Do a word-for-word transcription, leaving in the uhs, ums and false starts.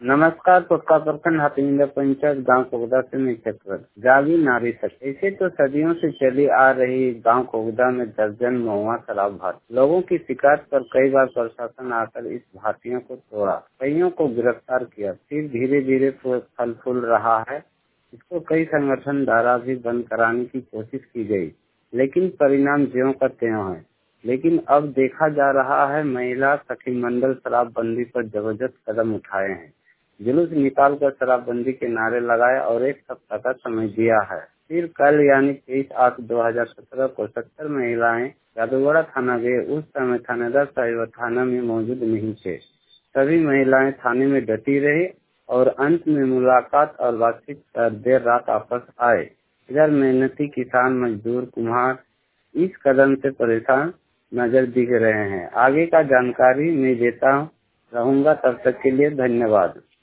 नमस्कार। पुटका प्रखंड हाथीनगर पंचायत गांव कोगदा से मैं चक्र जागी नारी शक्ति। ऐसे तो सदियों से चली आ रही गांव कोगदा में दर्जन महुआ शराब भाटी। लोगों की शिकायत पर कई बार प्रशासन आकर इस भाटियों को तोड़ा, कईयों को गिरफ्तार किया, फिर धीरे धीरे फल फूल रहा है। इसको कई संगठन द्वारा भी बंद कराने की कोशिश की गई, लेकिन परिणाम ज्यों का त्यों है। लेकिन अब देखा जा रहा है महिला सखी मंडल शराबबंदी पर जबरदस्त कदम उठाए हैं। जुलूस निकाल कर शराबबंदी के नारे लगाए और एक सप्ताह का समय दिया है। फिर कल यानी तेईस आठ दो हजार सत्रह को सत्तर महिलाएं जादूगढ़ा थाना गए। उस समय थानेदार साहिब थाना में मौजूद नहीं थे। सभी महिलाएं थाने में डटी रही और अंत में मुलाकात और बातचीत कर देर रात वापस आए। इधर मेहनती किसान मजदूर कुम्हार इस कदम से परेशान नजर दिख रहे हैं। आगे का जानकारी मैं देता रहूंगा, तब तक के लिए धन्यवाद।